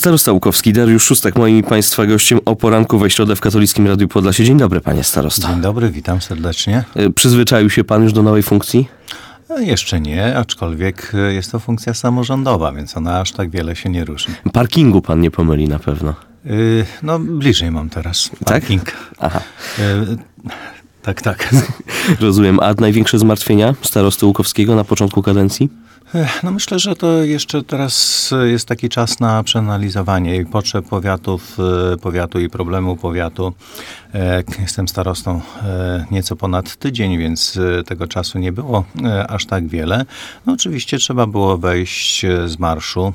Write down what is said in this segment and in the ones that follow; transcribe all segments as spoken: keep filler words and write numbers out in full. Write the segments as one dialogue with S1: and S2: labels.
S1: Starosta Łukowski, Dariusz Szustak, moim i Państwa gościem o poranku we środę w Katolickim Radiu Podlasie. Dzień dobry, panie starosto.
S2: Dzień dobry, witam serdecznie.
S1: Przyzwyczaił się pan już do nowej funkcji?
S2: Jeszcze nie, aczkolwiek jest to funkcja samorządowa, więc ona aż tak wiele się nie różni.
S1: Parkingu pan nie pomyli na pewno.
S2: Yy, no, bliżej mam teraz parking.
S1: Tak? Aha.
S2: Yy, tak, tak.
S1: Rozumiem. A największe zmartwienia starosty Łukowskiego na początku kadencji?
S2: No myślę, że to jeszcze teraz jest taki czas na przeanalizowanie i potrzeb powiatów, powiatu i problemu powiatu. Jestem starostą nieco ponad tydzień, więc tego czasu nie było aż tak wiele. No oczywiście trzeba było wejść z marszu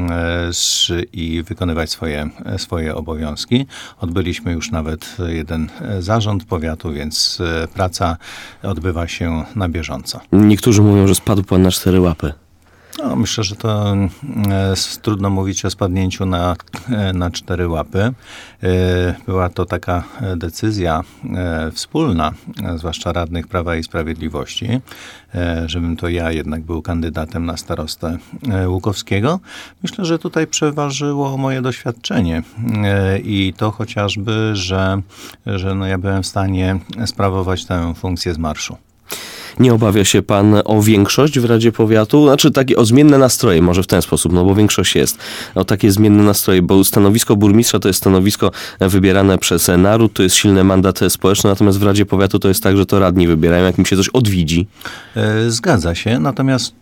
S2: i wykonywać swoje, swoje obowiązki. Odbyliśmy już nawet jeden zarząd powiatu, więc praca odbywa się na bieżąco.
S1: Niektórzy mówią, że spadł pan na cztery łapy.
S2: No, myślę, że to e, trudno mówić o spadnięciu na, e, na cztery łapy. E, była to taka decyzja e, wspólna, e, zwłaszcza radnych Prawa i Sprawiedliwości, e, żebym to ja jednak był kandydatem na starostę e, Łukowskiego. Myślę, że tutaj przeważyło moje doświadczenie e, i to chociażby, że, że no ja byłem w stanie sprawować tę funkcję z marszu.
S1: Nie obawia się pan o większość w Radzie Powiatu? Znaczy takie o zmienne nastroje, może w ten sposób, no bo większość jest. O takie zmienne nastroje, bo stanowisko burmistrza to jest stanowisko wybierane przez naród, to jest silny mandat społeczny, natomiast w Radzie Powiatu to jest tak, że to radni wybierają, jak im się coś odwidzi.
S2: Zgadza się, natomiast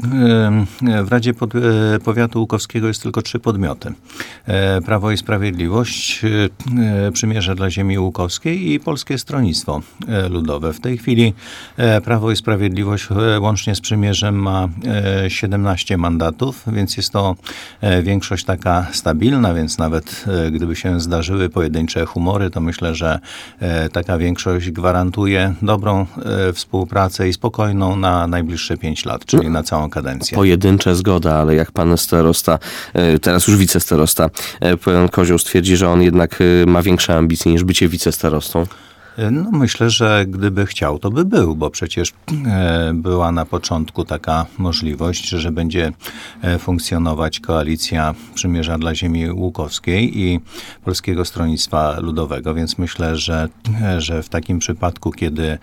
S2: w Radzie Powiatu Łukowskiego jest tylko trzy podmioty. Prawo i Sprawiedliwość, Przymierze dla Ziemi Łukowskiej i Polskie Stronnictwo Ludowe. W tej chwili Prawo i Sprawiedliwość Sprawiedliwość łącznie z Przymierzem ma siedemnaście mandatów, więc jest to większość taka stabilna, więc nawet gdyby się zdarzyły pojedyncze humory, to myślę, że taka większość gwarantuje dobrą współpracę i spokojną na najbliższe pięć lat, czyli na całą kadencję.
S1: Pojedyncze zgoda, ale jak pan starosta, teraz już wicestarosta, pan Kozioł stwierdzi, że on jednak ma większe ambicje niż bycie wicestarostą.
S2: No myślę, że gdyby chciał, to by był, bo przecież była na początku taka możliwość, że będzie funkcjonować koalicja Przymierza dla Ziemi Łukowskiej i Polskiego Stronnictwa Ludowego, więc myślę, że, że w takim przypadku, kiedy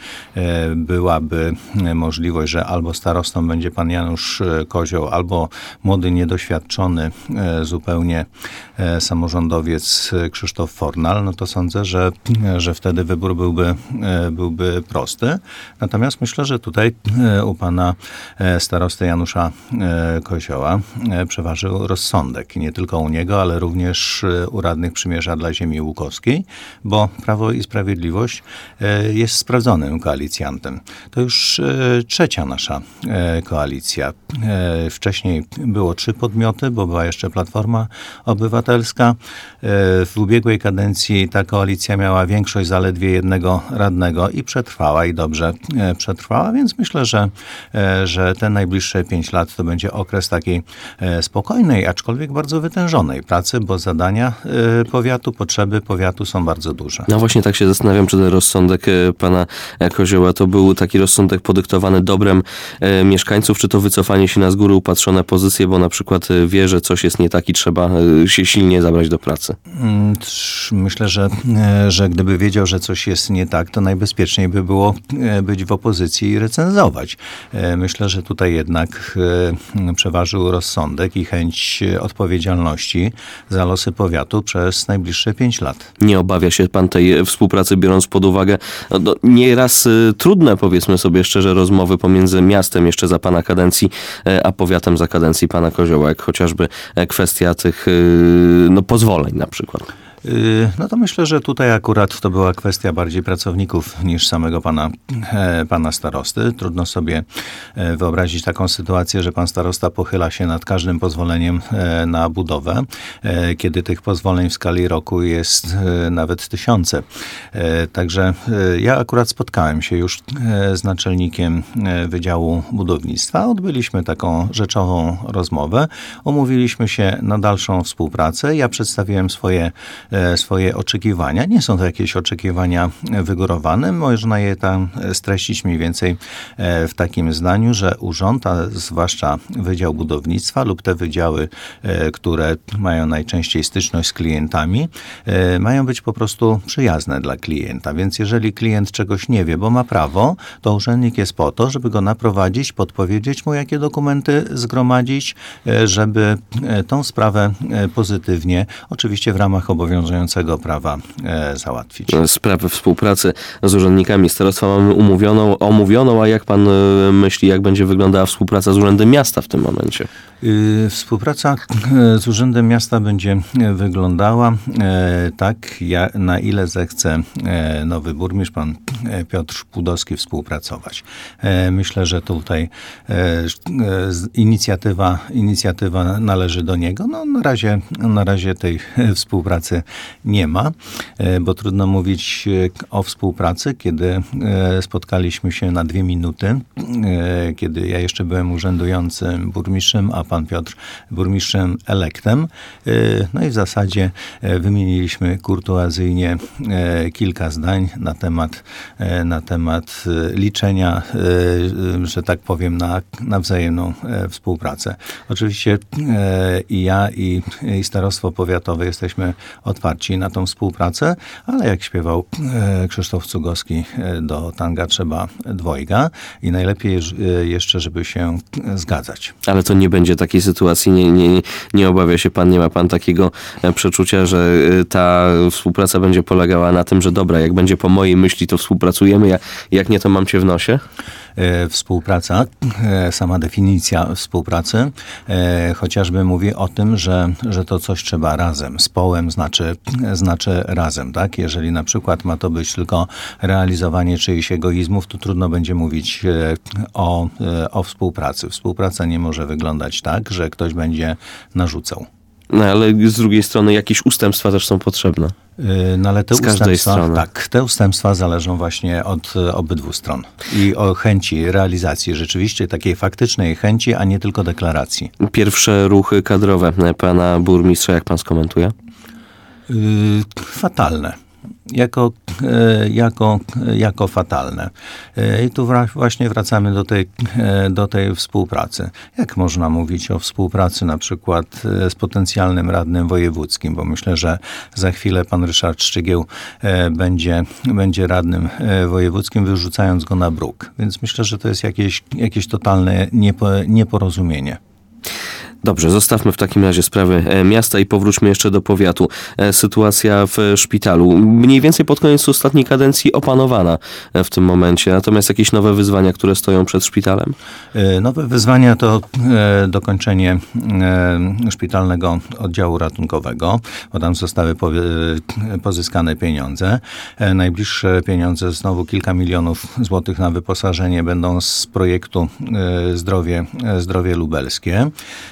S2: byłaby możliwość, że albo starostą będzie pan Janusz Kozioł, albo młody, niedoświadczony zupełnie samorządowiec Krzysztof Fornal, no to sądzę, że, że wtedy wybór byłby, byłby prosty. Natomiast myślę, że tutaj u pana starosty Janusza Kozioła przeważył rozsądek. Nie tylko u niego, ale również u radnych Przymierza dla Ziemi Łukowskiej, bo Prawo i Sprawiedliwość jest sprawdzonym koalicjantem. To już trzecia nasza koalicja. Wcześniej było trzy podmioty, bo była jeszcze Platforma Obywatelska. W ubiegłej kadencji ta koalicja miała większość zaledwie jednego radnego i przetrwała i dobrze przetrwała, więc myślę, że, że te najbliższe pięć lat to będzie okres takiej spokojnej, aczkolwiek bardzo wytężonej pracy, bo zadania powiatu, potrzeby powiatu są bardzo duże.
S1: No właśnie tak się zastanawiam, czy ten rozsądek pana Kozioła to był taki rozsądek podyktowany dobrem mieszkańców, czy to wycofanie się na z góry upatrzone pozycje, bo na przykład wie, że coś jest nie tak i trzeba się silnie zabrać do pracy.
S2: Myślę, że, że gdyby wiedział, że coś jest nie tak, to najbezpieczniej by było być w opozycji i recenzować. Myślę, że tutaj jednak przeważył rozsądek i chęć odpowiedzialności za losy powiatu przez najbliższe pięć lat.
S1: Nie obawia się pan tej współpracy, biorąc pod uwagę no, nieraz trudne, powiedzmy sobie szczerze, rozmowy pomiędzy miastem jeszcze za pana kadencji, a powiatem za kadencji pana Kozioła, jak chociażby kwestia tych no, pozwoleń na przykład.
S2: No to myślę, że tutaj akurat to była kwestia bardziej pracowników niż samego pana, pana starosty. Trudno sobie wyobrazić taką sytuację, że pan starosta pochyla się nad każdym pozwoleniem na budowę, kiedy tych pozwoleń w skali roku jest nawet tysiące. Także ja akurat spotkałem się już z naczelnikiem Wydziału Budownictwa. Odbyliśmy taką rzeczową rozmowę. Umówiliśmy się na dalszą współpracę. Ja przedstawiłem swoje swoje oczekiwania. Nie są to jakieś oczekiwania wygórowane. Można je tam streścić mniej więcej w takim zdaniu, że urząd, a zwłaszcza Wydział Budownictwa lub te wydziały, które mają najczęściej styczność z klientami, mają być po prostu przyjazne dla klienta. Więc jeżeli klient czegoś nie wie, bo ma prawo, to urzędnik jest po to, żeby go naprowadzić, podpowiedzieć mu, jakie dokumenty zgromadzić, żeby tą sprawę pozytywnie, oczywiście w ramach obowiązującego prawa, załatwić.
S1: Sprawę współpracy z urzędnikami starostwa mamy umówioną, omówioną, a jak pan myśli, jak będzie wyglądała współpraca z Urzędem Miasta w tym momencie?
S2: Współpraca z Urzędem Miasta będzie wyglądała tak, na ile zechce nowy burmistrz, pan Piotr Pudowski, współpracować. Myślę, że tutaj inicjatywa, inicjatywa należy do niego. No, na razie, na razie tej współpracy nie ma, bo trudno mówić o współpracy, kiedy spotkaliśmy się na dwie minuty, kiedy ja jeszcze byłem urzędującym burmistrzem, a pan Piotr burmistrzem elektem. No i w zasadzie wymieniliśmy kurtuazyjnie kilka zdań na temat, na temat liczenia, że tak powiem, na, na wzajemną współpracę. Oczywiście i ja, i, i Starostwo Powiatowe jesteśmy otwarci na tą współpracę, ale jak śpiewał Krzysztof Cugowski, do tanga trzeba dwojga i najlepiej jeszcze, żeby się zgadzać.
S1: Ale to nie będzie takiej sytuacji, nie, nie, nie obawia się pan, nie ma pan takiego przeczucia, że ta współpraca będzie polegała na tym, że dobra, jak będzie po mojej myśli, to współpracujemy, jak, jak nie, to mam cię w nosie?
S2: Współpraca, sama definicja współpracy, chociażby mówi o tym, że, że to coś trzeba razem. Z połem znaczy, znaczy razem, tak? Jeżeli na przykład ma to być tylko realizowanie czyichś egoizmów, to trudno będzie mówić o, o współpracy. Współpraca nie może wyglądać tak, że ktoś będzie narzucał.
S1: No ale z drugiej strony jakieś ustępstwa też są potrzebne.
S2: No ale te
S1: z każdej
S2: ustępstwa,
S1: strony.
S2: tak, te ustępstwa zależą właśnie od obydwu stron i o chęci realizacji rzeczywiście takiej faktycznej chęci, a nie tylko deklaracji.
S1: Pierwsze ruchy kadrowe pana burmistrza, jak pan skomentuje?
S2: Yy, fatalne. Jako, jako, jako fatalne. I tu właśnie wracamy do tej, do tej współpracy. Jak można mówić o współpracy na przykład z potencjalnym radnym wojewódzkim, bo myślę, że za chwilę pan Ryszard Szczygieł będzie, będzie radnym wojewódzkim, wyrzucając go na bruk. Więc myślę, że to jest jakieś, jakieś totalne niepo, nieporozumienie.
S1: Dobrze, zostawmy w takim razie sprawy miasta i powróćmy jeszcze do powiatu. Sytuacja w szpitalu. Mniej więcej pod koniec ostatniej kadencji opanowana w tym momencie. Natomiast jakieś nowe wyzwania, które stoją przed szpitalem?
S2: Nowe wyzwania to dokończenie szpitalnego oddziału ratunkowego, bo tam zostały pozyskane pieniądze. Najbliższe pieniądze, znowu kilka milionów złotych na wyposażenie, będą z projektu Zdrowie, Zdrowie Lubelskie.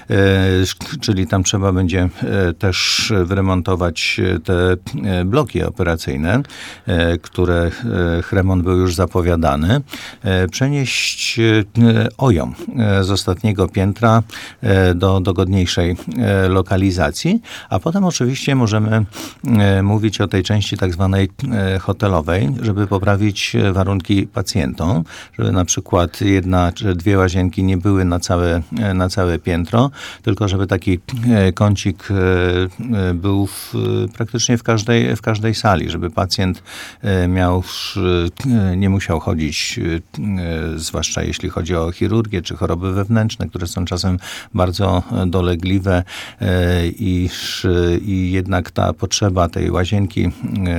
S2: Czyli tam trzeba będzie też wyremontować te bloki operacyjne, które remont był już zapowiadany, przenieść OJOM z ostatniego piętra do dogodniejszej lokalizacji, a potem oczywiście możemy mówić o tej części tak zwanej hotelowej, żeby poprawić warunki pacjentom, żeby na przykład jedna czy dwie łazienki nie były na całe, na całe piętro, tylko żeby taki kącik był w, praktycznie w każdej, w każdej sali, żeby pacjent miał, nie musiał chodzić, zwłaszcza jeśli chodzi o chirurgię czy choroby wewnętrzne, które są czasem bardzo dolegliwe i, i jednak ta potrzeba tej łazienki,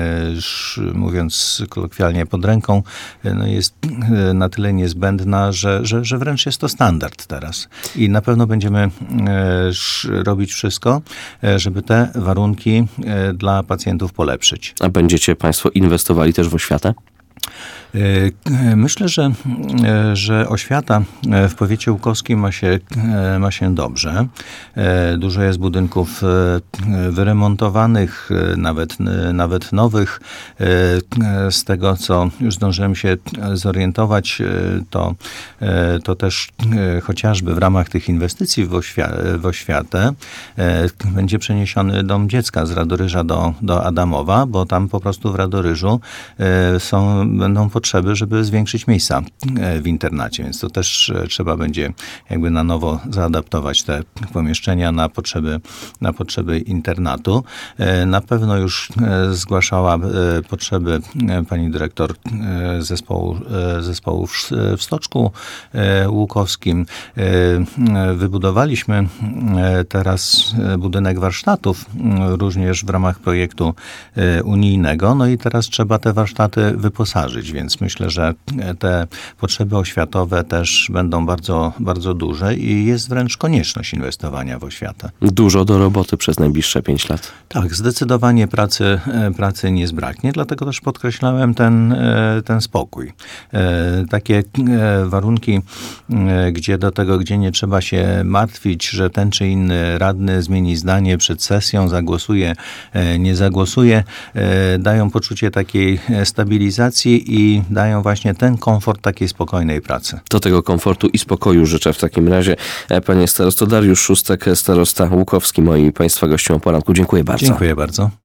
S2: mówiąc kolokwialnie, pod ręką, no jest na tyle niezbędna, że, że, że wręcz jest to standard teraz. I na pewno będziemy robić wszystko, żeby te warunki dla pacjentów polepszyć.
S1: A będziecie państwo inwestowali też w oświatę?
S2: Myślę, że, że oświata w powiecie łukowskim ma się, ma się dobrze. Dużo jest budynków wyremontowanych, nawet, nawet nowych. Z tego, co już zdążyłem się zorientować, to, to też chociażby w ramach tych inwestycji w, oświ- w oświatę będzie przeniesiony dom dziecka z Radoryża do, do Adamowa, bo tam po prostu w Radoryżu są, będą potrzeby, żeby zwiększyć miejsca w internacie, więc to też trzeba będzie jakby na nowo zaadaptować te pomieszczenia na potrzeby, na potrzeby internatu. Na pewno już zgłaszała potrzeby pani dyrektor zespołu, zespołu w Stoczku Łukowskim. Wybudowaliśmy teraz budynek warsztatów, również w ramach projektu unijnego, no i teraz trzeba te warsztaty wyposażyć, więc myślę, że te potrzeby oświatowe też będą bardzo, bardzo duże i jest wręcz konieczność inwestowania w oświatę.
S1: Dużo do roboty przez najbliższe pięć lat.
S2: Tak, zdecydowanie pracy, pracy nie zbraknie, dlatego też podkreślałem ten, ten spokój. Takie warunki, gdzie do tego, gdzie nie trzeba się martwić, że ten czy inny radny zmieni zdanie przed sesją, zagłosuje, nie zagłosuje, dają poczucie takiej stabilizacji i dają właśnie ten komfort takiej spokojnej pracy.
S1: Do tego komfortu i spokoju życzę w takim razie. Panie starosto, Dariusz Szóstek, starosta łukowski, moi Państwa gościom o poranku. Dziękuję bardzo.
S2: Dziękuję bardzo.